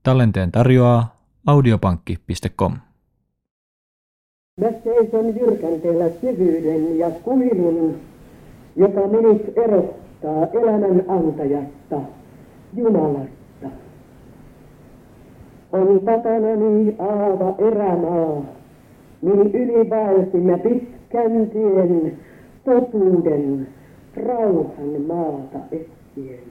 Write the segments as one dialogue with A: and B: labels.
A: Tallenteen tarjoaa audiopankki.com.
B: Mä seison jyrkänteellä syvyyden ja kuilun, joka minut erottaa elämän antajasta, Jumalasta. On takanani aava erämaa, niin ylivaelsi mä pitkän tien, totuuden, rauhan maata etsien.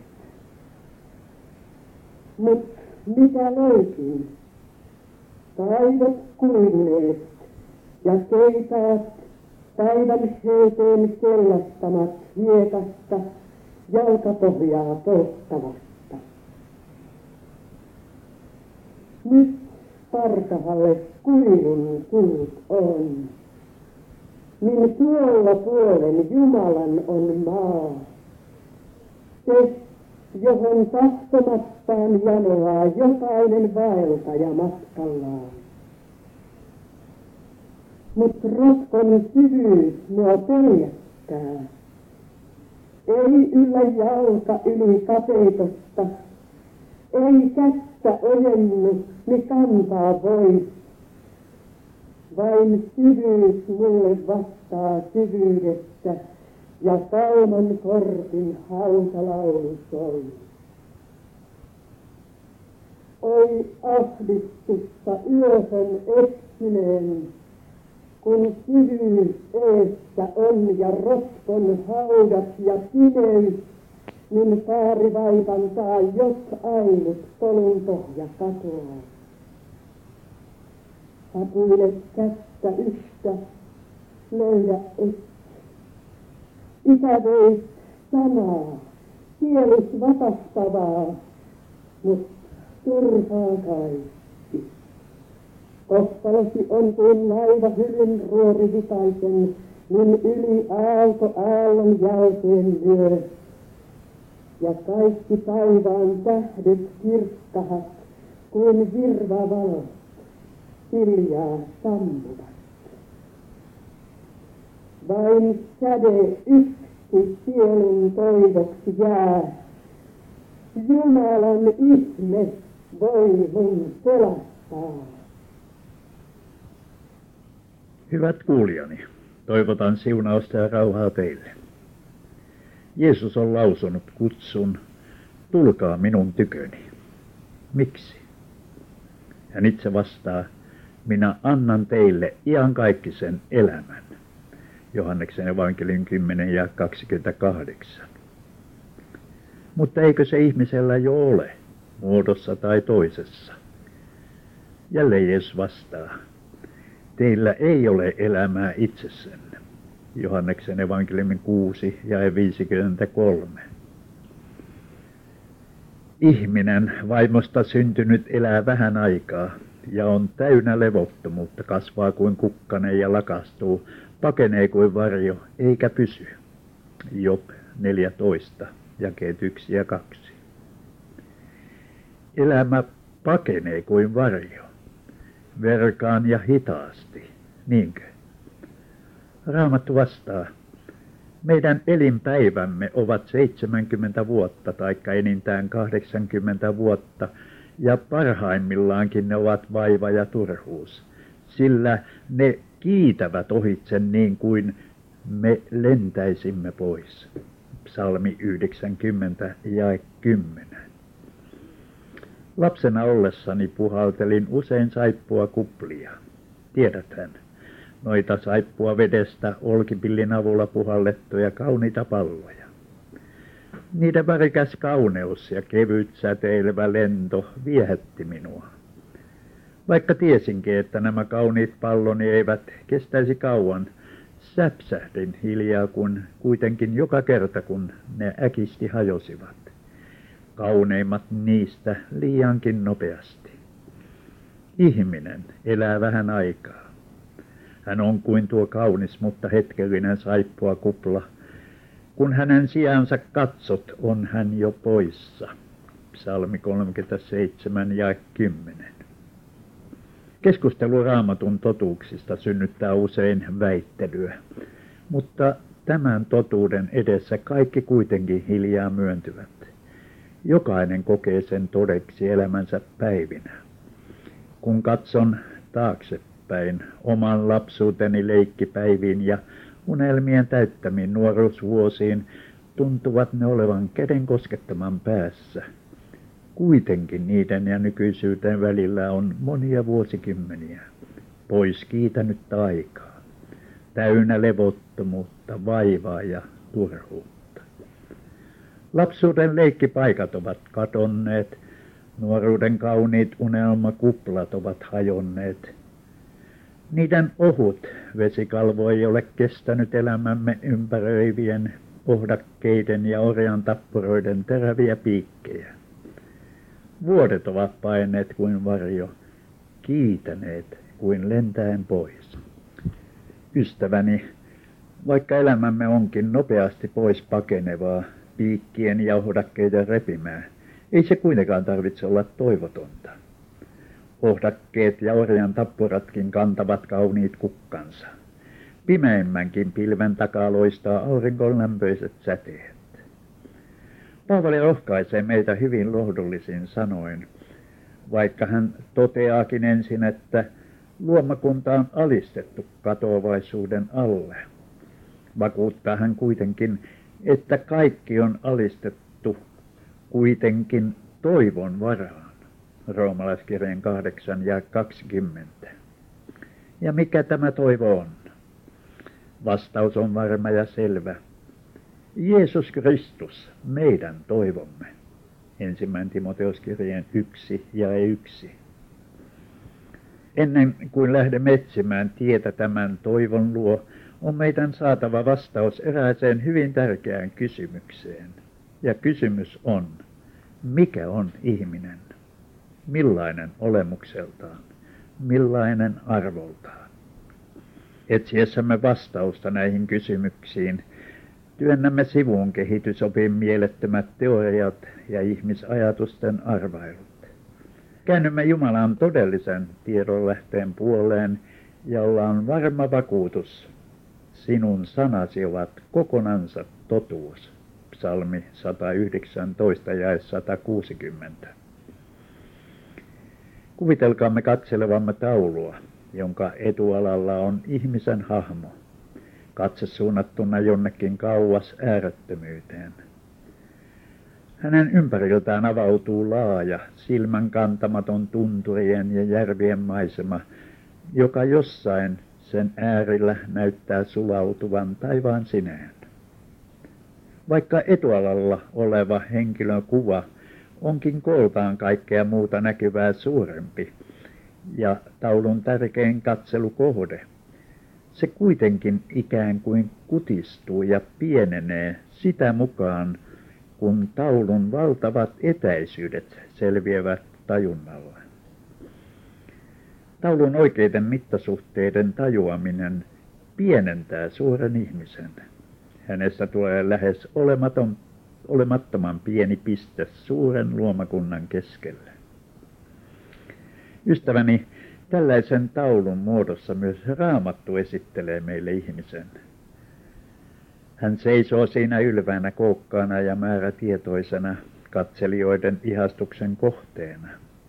B: Mut mitä löytin? Taivot kuivuneet ja keitaat päivän heiteen kellastamat hiekasta jalkapohjaa polttavasta. Nyt partahalle kuilun kuut on, niin tuolla puolen Jumalan on maa. Se, johon tahtomattaan janoaa jokainen vaeltaja matkallaan. Mut rotkon syvyys mua peljättää. Ei yllä jalka yli kapeitosta, ei kättä ojennu, mi kantaa voi. Vain syvyys mulle vastaa syvyydessä, ja Salmon kortin hautalaulu soi. Oi ahdistusta yöhön eksyneen, kun syvyys eessä on ja rotkon haudat ja pimeys, niin saari vaivantaa, jos ainut polun pohja katoaa. Hapuile kättä yhtä, löydä et. Isä vei sanaa, sielus vapahtavat, mut turhaa kaikki. Kohtalosi on kuin laiva hylyn ruorivitaisen, niin yli aalto aallon jälkeen lyö. Ja kaikki taivaan tähdet kirkkahat, kuin virvavalot, hiljaa sammuvat. Vain säde yksi sielun toivoksi jää. Jumalan ihme voi mun pelastaa.
C: Hyvät kuulijani, toivotan siunausta ja rauhaa teille. Jeesus on lausunut kutsun, tulkaa minun tyköni. Miksi? Hän itse vastaa, minä annan teille iankaikkisen elämän. Johanneksen evankeliin 10 ja 28. Mutta eikö se ihmisellä jo ole, muodossa tai toisessa? Jälleen Jeesus vastaa, teillä ei ole elämää itsessänne. Johanneksen evankeliumin 6 ja 53. Ihminen vaimosta syntynyt elää vähän aikaa ja on täynnä levottomuutta, kasvaa kuin kukkanen ja lakastuu, pakenee kuin varjo eikä pysy. Job 14, jakeet 1 ja 2. Elämä pakenee kuin varjo, verkaan ja hitaasti, niinkö? Raamattu vastaa, meidän elinpäivämme ovat 70 vuotta taikka enintään 80 vuotta, ja parhaimmillaankin ne ovat vaiva ja turhuus, sillä ne kiitävät ohitse niin kuin me lentäisimme pois. Psalmi 90 ja 10. Lapsena ollessani puhaltelin usein saippua kuplia. Tiedäthän, noita saippua vedestä olkipillin avulla puhallettuja kauniita palloja. Niiden värikäs kauneus ja kevyt säteilevä lento viehätti minua. Vaikka tiesinkin, että nämä kauniit palloni eivät kestäisi kauan, säpsähdin hiljaa kun kuitenkin joka kerta kun ne äkisti hajosivat. Kauneimmat niistä liiankin nopeasti. Ihminen elää vähän aikaa. Hän on kuin tuo kaunis, mutta hetkellinen saippua kupla. Kun hänen sijansa katsot, on hän jo poissa. Psalmi 37 ja 10. Keskustelu Raamatun totuuksista synnyttää usein väittelyä, mutta tämän totuuden edessä kaikki kuitenkin hiljaa myöntyvät. Jokainen kokee sen todeksi elämänsä päivinä. Kun katson taaksepäin oman lapsuuteni leikkipäiviin ja unelmien täyttämiin nuoruusvuosiin, tuntuvat ne olevan käden koskettaman päässä. Kuitenkin niiden ja nykyisyyden välillä on monia vuosikymmeniä, pois kiitänyttä aikaa, täynnä levottomuutta, vaivaa ja turhuutta. Lapsuuden leikkipaikat ovat kadonneet, nuoruuden kauniit unelmakuplat ovat hajonneet. Niiden ohut vesikalvo ei ole kestänyt elämämme ympäröivien ohdakkeiden ja orjan tappuroiden teräviä piikkejä. Vuodet ovat paineet kuin varjo, kiitäneet kuin lentäen pois. Ystäväni, vaikka elämämme onkin nopeasti pois pakenevaa, piikkien ja ohdakkeiden repimää, ei se kuitenkaan tarvitse olla toivotonta. Ohdakkeet ja orjan tappuratkin kantavat kauniit kukkansa. Pimeimmänkin pilven takaa loistaa auringon lämpöiset säteet. Paavali rohkaisee meitä hyvin lohdullisin sanoin, vaikka hän toteaakin ensin, että luomakunta on alistettu katoavaisuuden alle. Vakuuttaa hän kuitenkin, että kaikki on alistettu kuitenkin toivon varaan. Roomalaiskirjeen 8:20. Ja mikä tämä toivo on? Vastaus on varma ja selvä. Jeesus Kristus, meidän toivomme. 1. Timoteuskirjeen 1:1. Ennen kuin lähdemme etsimään tietä tämän toivon luo, on meidän saatava vastaus erääseen hyvin tärkeään kysymykseen. Ja kysymys on, mikä on ihminen? Millainen olemukseltaan? Millainen arvoltaan? Etsiessämme vastausta näihin kysymyksiin työnnämme sivuun kehitysopin mielettömät teoriat ja ihmisajatusten arvailut. Käännymme Jumalan todellisen tiedonlähteen puoleen, jolla on varma vakuutus. Sinun sanasi ovat kokonansa totuus. Psalmi 119 ja 160. Kuvitelkaamme katselevamme taulua, jonka etualalla on ihmisen hahmo, katse suunnattuna jonnekin kauas äärettömyyteen. Hänen ympäriltään avautuu laaja, silmän kantamaton tunturien ja järvien maisema, joka jossain sen äärillä näyttää sulautuvan taivaan sineen. Vaikka etualalla oleva henkilön kuva onkin kooltaan kaikkea muuta näkyvää suurempi ja taulun tärkein katselukohde, se kuitenkin ikään kuin kutistuu ja pienenee sitä mukaan, kun taulun valtavat etäisyydet selviävät tajunnalle. Taulun oikeiden mittasuhteiden tajuaminen pienentää suuren ihmisen. Hänestä tulee lähes olemattoman pieni piste suuren luomakunnan keskelle. Ystäväni, tällaisen taulun muodossa myös Raamattu esittelee meille ihmisen. Hän seisoo siinä ylväänä, kookkaana ja määrätietoisena katselijoiden ihastuksen kohteena.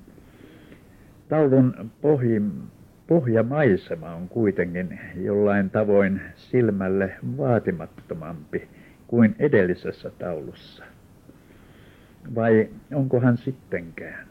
C: Taulun pohjamaisema on kuitenkin jollain tavoin silmälle vaatimattomampi kuin edellisessä taulussa. Vai onkohan sittenkään?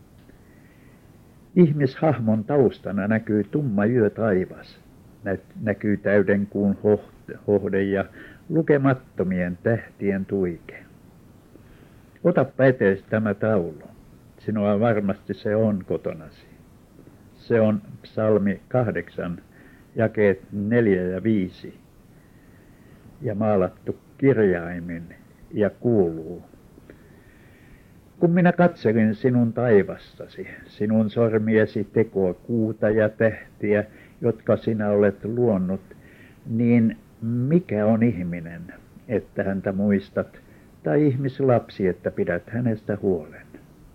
C: Ihmishahmon taustana näkyy tumma yötaivas, näkyy täyden kuun hohde ja lukemattomien tähtien tuike. Otappa eteesi tämä taulu. Sinua varmasti se on kotonasi. Se on psalmi 8, jakeet 4 ja 5, ja maalattu kirjaimin ja kuuluu. Kun minä katselin sinun taivastasi, sinun sormiesi tekoa kuuta ja tähtiä, jotka sinä olet luonut, niin mikä on ihminen, että häntä muistat, tai ihmislapsi, että pidät hänestä huolen?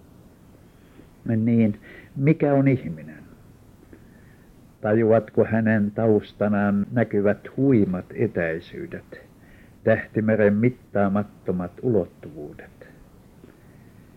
C: Niin, mikä on ihminen? Tajuatko hänen taustanaan näkyvät huimat etäisyydet, tähtimeren mittaamattomat ulottuvuudet?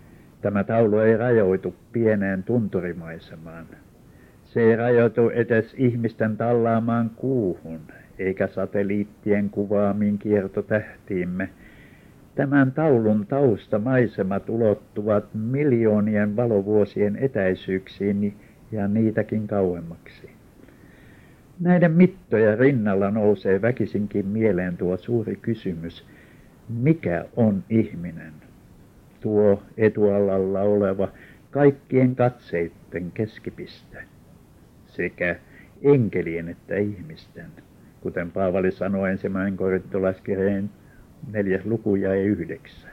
C: Tämä taulu ei rajoitu pieneen tunturimaisemaan. Se ei rajoitu edes ihmisten tallaamaan kuuhun, eikä satelliittien kuvaamiin kiertotähtiimme. Tämän taulun taustamaisemat ulottuvat miljoonien valovuosien etäisyyksiin ja niitäkin kauemmaksi. Näiden mittojen rinnalla nousee väkisinkin mieleen tuo suuri kysymys, mikä on ihminen? Tuo etualalla oleva kaikkien katseitten keskipiste, sekä enkelien että ihmisten, kuten Paavali sanoi 1. Korintolaiskirjeen 4. luku jae 9.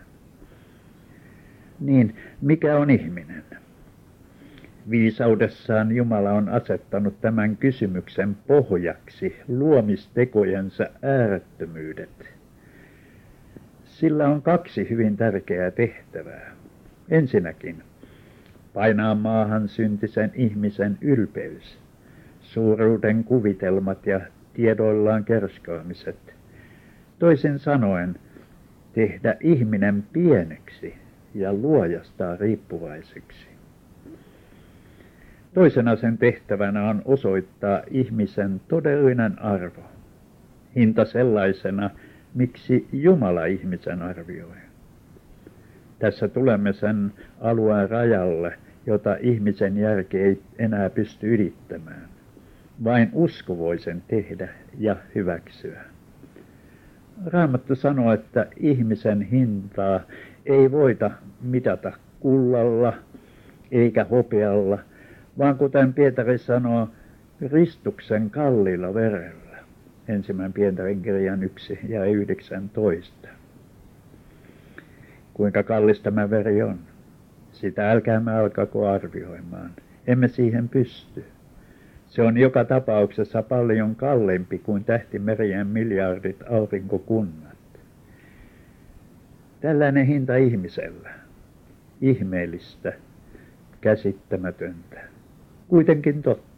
C: Niin, mikä on ihminen? Viisaudessaan Jumala on asettanut tämän kysymyksen pohjaksi luomistekojensa äärettömyydet. Sillä on 2 hyvin tärkeää tehtävää. Ensinnäkin painaa maahan syntisen ihmisen ylpeys, suuruuden kuvitelmat ja tiedoillaan kerskaamiset. Toisin sanoen, tehdä ihminen pieneksi ja luojastaan riippuvaiseksi. Toisena sen tehtävänä on osoittaa ihmisen todellinen arvo, hinta sellaisena, miksi Jumala ihmisen arvioi. Tässä tulemme sen alueen rajalle, jota ihmisen järki ei enää pysty ylittämään. Vain usko voi sen tehdä ja hyväksyä. Raamattu sanoo, että ihmisen hintaa ei voida mitata kullalla eikä hopealla, vaan kuten Pietari sanoo, Kristuksen kalliilla verellä. 1. Pietarin kirjan 1 ja 19. Kuinka kallis tämä veri on? Sitä älkäämme alkako arvioimaan. Emme siihen pysty. Se on joka tapauksessa paljon kalliimpi kuin tähtimerien miljardit aurinkokunnat. Tällainen hinta ihmisellä. Ihmeellistä, käsittämätöntä. Kuitenkin totta.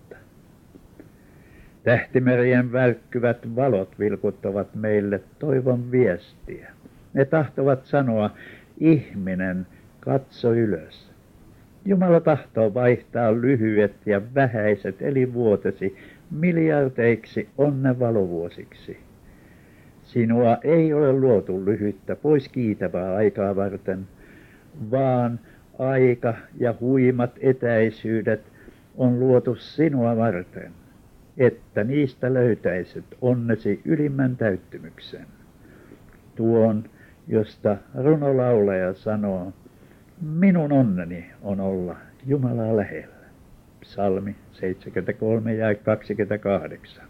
C: Tähtimerien välkkyvät valot vilkuttavat meille toivon viestiä. Ne tahtovat sanoa, ihminen, katso ylös. Jumala tahtoo vaihtaa lyhyet ja vähäiset elinvuotesi miljardeiksi onnen valovuosiksi. Sinua ei ole luotu lyhyttä pois kiitävää aikaa varten, vaan aika ja huimat etäisyydet on luotu sinua varten, että niistä löytäisit onnesi ylimmän täyttymyksen. Tuon, josta runolaulaja sanoo, minun onneni on olla Jumalaa lähellä. Psalmi 73 ja 28.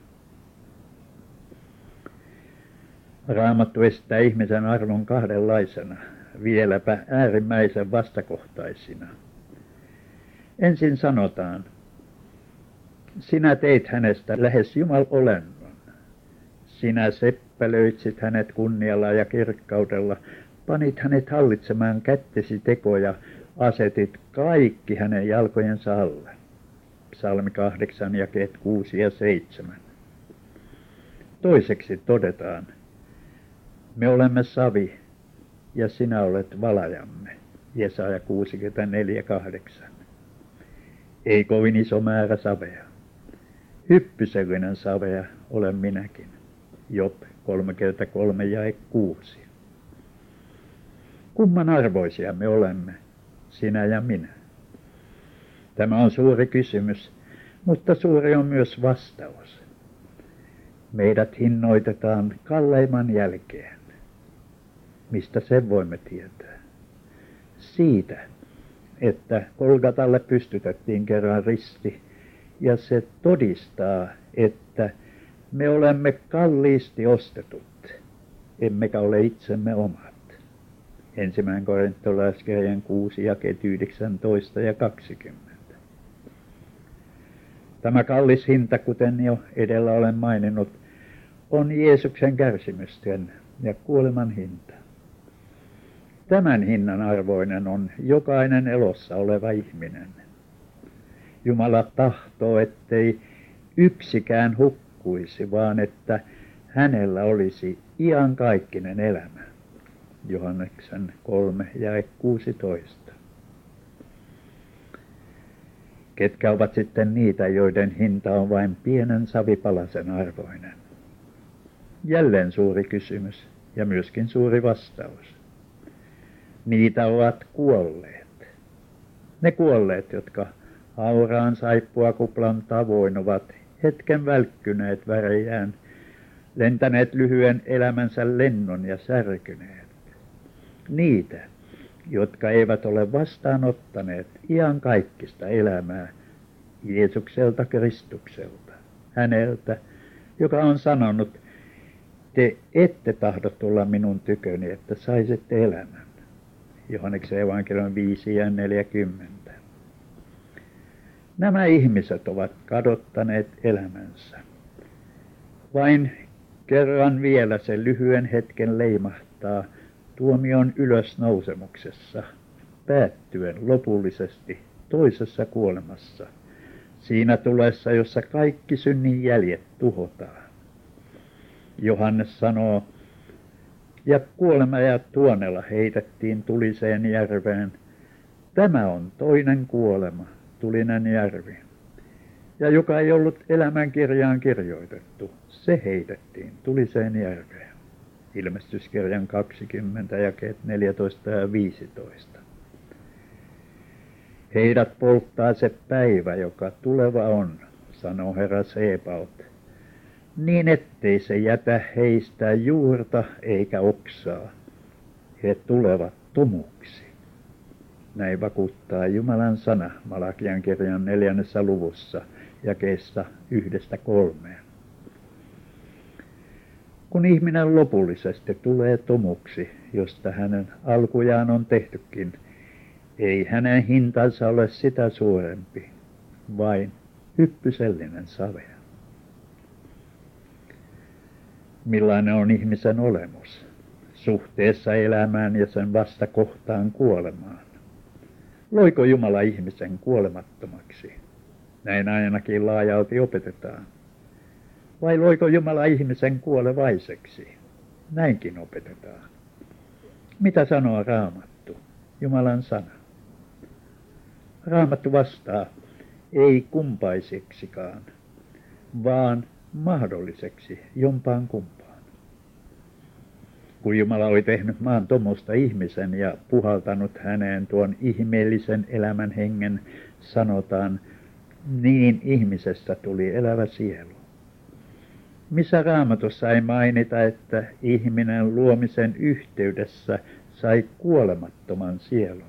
C: Raamattu esittää ihmisen arvon kahdenlaisena, vieläpä äärimmäisen vastakohtaisina. Ensin sanotaan, sinä teit hänestä lähes Jumal-olennon. Sinä seppälöitsit hänet kunnialla ja kirkkaudella, panit hänet hallitsemaan kättesi tekoja, asetit kaikki hänen jalkojensa alle. Psalmi 8, jakeet 6 ja 7. Toiseksi todetaan, me olemme savi ja sinä olet valajamme. Jesaja 64, 8. Ei kovin iso määrä savea. Hyppysellinen savea olen minäkin. Job 33 jae 6. Kumman arvoisia me olemme, sinä ja minä? Tämä on suuri kysymys, mutta suuri on myös vastaus. Meidät hinnoitetaan kalleimman jälkeen. Mistä sen voimme tietää? Siitä, että Golgatalle pystytettiin kerran risti, ja se todistaa, että me olemme kalliisti ostetut, emmekä ole itsemme omat. 1. Korintolaiskirjan 6, jakeet 19 ja 20. Tämä kallis hinta, kuten jo edellä olen maininnut, on Jeesuksen kärsimysten ja kuoleman hinta. Tämän hinnan arvoinen on jokainen elossa oleva ihminen. Jumala tahtoo, ettei yksikään hukkuisi, vaan että hänellä olisi iankaikkinen elämä. Johanneksen 3 jae 16. ketkä ovat sitten niitä, joiden hinta on vain pienen savipalasen arvoinen? Jälleen suuri kysymys ja myöskin suuri vastaus. Niitä ovat kuolleet. Ne kuolleet, jotka hauraan saippuakuplan tavoin ovat hetken välkkyneet värejään, lentäneet lyhyen elämänsä lennon ja särkyneet. Niitä, jotka eivät ole vastaanottaneet iankaikkista elämää Jeesukselta Kristukselta, häneltä, joka on sanonut, te ette tahdo tulla minun tyköni, että saisitte elämän. Johanneksen evankeliumi 5 ja 40. Nämä ihmiset ovat kadottaneet elämänsä. Vain kerran vielä se lyhyen hetken leimahtaa tuomion ylösnousemuksessa, päättyen lopullisesti toisessa kuolemassa, siinä tulessa, jossa kaikki synnin jäljet tuhotaan. Johannes sanoo, ja kuolema ja tuonela heitettiin tuliseen järveen. Tämä on toinen kuolema, tulinen järvi. Ja joka ei ollut elämänkirjaan kirjoitettu, se heitettiin tuliseen järveen. Ilmestyskirjan 20, jakeet 14 ja 15. Heidät polttaa se päivä, joka tuleva on, sanoo Herra Sebaot, niin ettei se jätä heistä juurta eikä oksaa. He tulevat tomuksi. Näin vakuuttaa Jumalan sana Malakian kirjan 4. luvussa jakeessa 1-3. Kun ihminen lopullisesti tulee tomuksi, josta hänen alkujaan on tehtykin, ei hänen hintansa ole sitä suurempi, vain hyppysellinen savea. Millainen on ihmisen olemus suhteessa elämään ja sen vastakohtaan kuolemaan? Loiko Jumala ihmisen kuolemattomaksi? Näin ainakin laajalti opetetaan. Vai loiko Jumala ihmisen kuolevaiseksi? Näinkin opetetaan. Mitä sanoo Raamattu, Jumalan sana? Raamattu vastaa, ei kumpaiseksikaan, vaan mahdolliseksi jompaan kumpaan. Kun Jumala oli tehnyt maan tomusta ihmisen ja puhaltanut häneen tuon ihmeellisen elämän hengen, sanotaan, niin ihmisestä tuli elävä sielu. Missä Raamatussa ei mainita, että ihminen luomisen yhteydessä sai kuolemattoman sielun?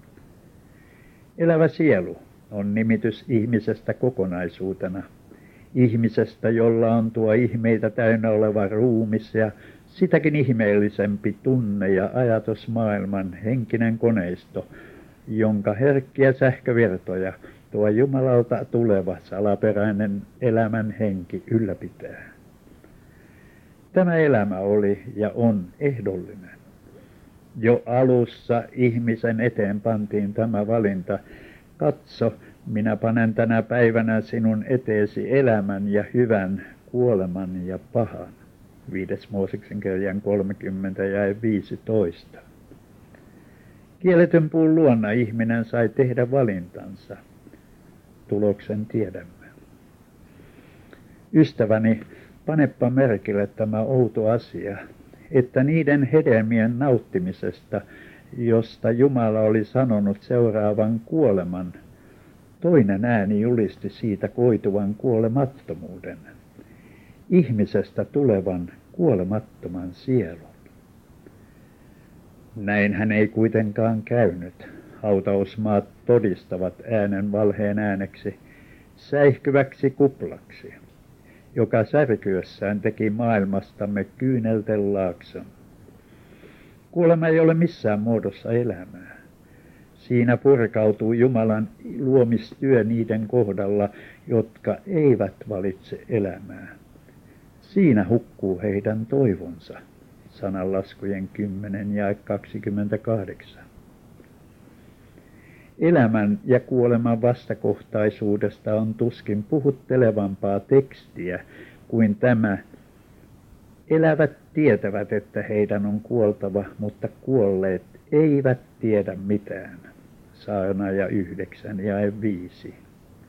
C: Elävä sielu on nimitys ihmisestä kokonaisuutena. Ihmisestä, jolla on tuo ihmeitä täynnä oleva ruumis ja sitäkin ihmeellisempi tunne- ja ajatusmaailman henkinen koneisto, jonka herkkiä sähkövirtoja tuo Jumalalta tuleva salaperäinen elämän henki ylläpitää. Tämä elämä oli ja on ehdollinen. Jo alussa ihmisen eteen pantiin tämä valinta. Katso, minä panen tänä päivänä sinun eteesi elämän ja hyvän, kuoleman ja pahan. 5. Mooseksen kirjan 30 ja 15. Kielletyn puun luona ihminen sai tehdä valintansa. Tuloksen tiedämme. Ystäväni, panepa merkille tämä outo asia, että niiden hedelmien nauttimisesta, josta Jumala oli sanonut seuraavan kuoleman, toinen ääni julisti siitä koituvan kuolemattomuuden, ihmisestä tulevan kuolemattoman sielun. Näin hän ei kuitenkaan käynyt. Hautausmaat todistavat äänen valheen ääneksi, säihkyväksi kuplaksi, joka särkyessään teki maailmastamme kyynelten laakson. Kuolema ei ole missään muodossa elämää. Siinä purkautuu Jumalan luomistyö niiden kohdalla, jotka eivät valitse elämää. Siinä hukkuu heidän toivonsa. Sananlaskujen 10 ja 28. Elämän ja kuoleman vastakohtaisuudesta on tuskin puhuttelevampaa tekstiä kuin tämä. Elävät tietävät, että heidän on kuoltava, mutta kuolleet eivät tiedä mitään. Saarnaaja 9 ja 5.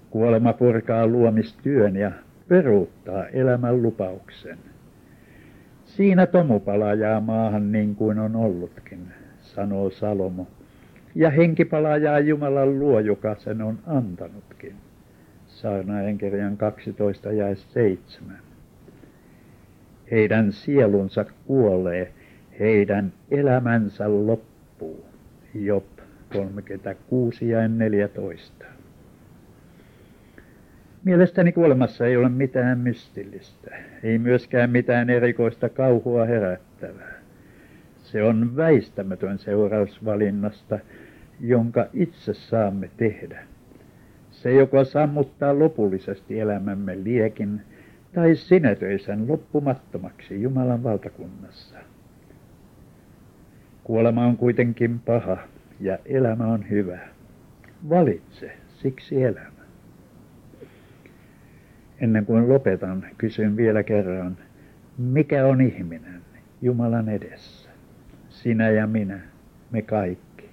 C: Kuolema purkaa luomistyön ja peruuttaa elämän lupauksen. Siinä tomu palajaa maahan niin kuin on ollutkin, sanoo Salomo, ja henki palajaa Jumalan luo, joka sen on antanutkin. Saarnaajan kirjan 12 jae 7. Heidän sielunsa kuolee, heidän elämänsä loppuu. Job 36 jae 14. Mielestäni kuolemassa ei ole mitään mystillistä, ei myöskään mitään erikoista kauhua herättävää. Se on väistämätön seuraus valinnasta, jonka itse saamme tehdä. Se joko sammuttaa lopullisesti elämämme liekin tai sinetöi sen loppumattomaksi Jumalan valtakunnassa. Kuolema on kuitenkin paha ja elämä on hyvä. Valitse siksi elämä. Ennen kuin lopetan, kysyn vielä kerran, mikä on ihminen Jumalan edessä? Sinä ja minä, me kaikki.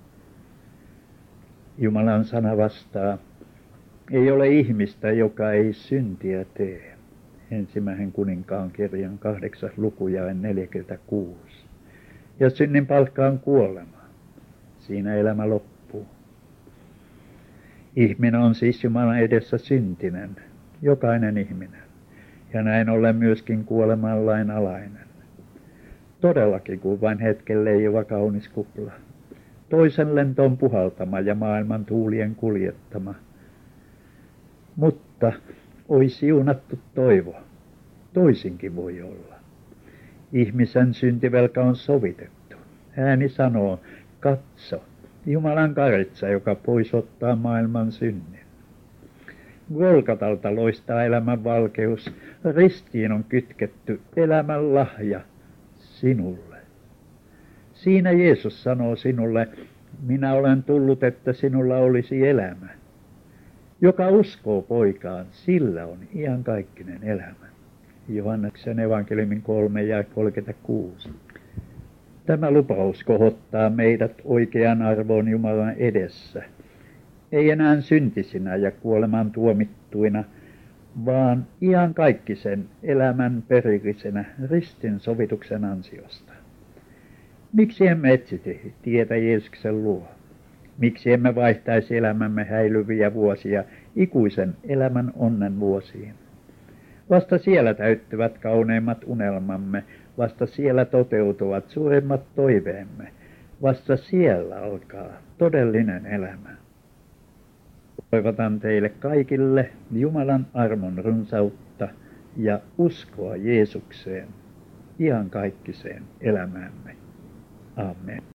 C: Jumalan sana vastaa, ei ole ihmistä, joka ei syntiä tee. 1. kuninkaan kirjan 8. luku jae 46. Ja synnin palkka on kuolema. Siinä elämä loppuu. Ihminen on siis Jumalan edessä syntinen, jokainen ihminen, ja näin ollen myöskin kuoleman lain alainen. Todellakin kuin vain hetken leijuva kaunis kupla, toisen lentoon puhaltama ja maailman tuulien kuljettama. Mutta oi siunattu toivo, toisinkin voi olla. Ihmisen syntivelka on sovitettu. Ääni sanoo, katso, Jumalan karitsa, joka pois ottaa maailman synnin. Golgatalta loistaa elämän valkeus, ristiin on kytketty elämän lahja sinulle. Siinä Jeesus sanoo sinulle, minä olen tullut, että sinulla olisi elämä. Joka uskoo poikaan, sillä on iankaikkinen elämä. Johanneksen evankeliumin 3 ja 36. Tämä lupaus kohottaa meidät oikean arvoon Jumalan edessä. Ei enää syntisinä ja kuolemaan tuomittuina, vaan iankaikkisen elämän perillisenä ristin sovituksen ansiosta. Miksi emme etsi tietä Jeesuksen luo? Miksi emme vaihtaisi elämämme häilyviä vuosia ikuisen elämän onnen vuosiin? Vasta siellä täyttyvät kauneimmat unelmamme, vasta siellä toteutuvat suurimmat toiveemme, vasta siellä alkaa todellinen elämä. Toivotan teille kaikille Jumalan armon runsautta ja uskoa Jeesukseen, iankaikkiseen elämäämme. Amen.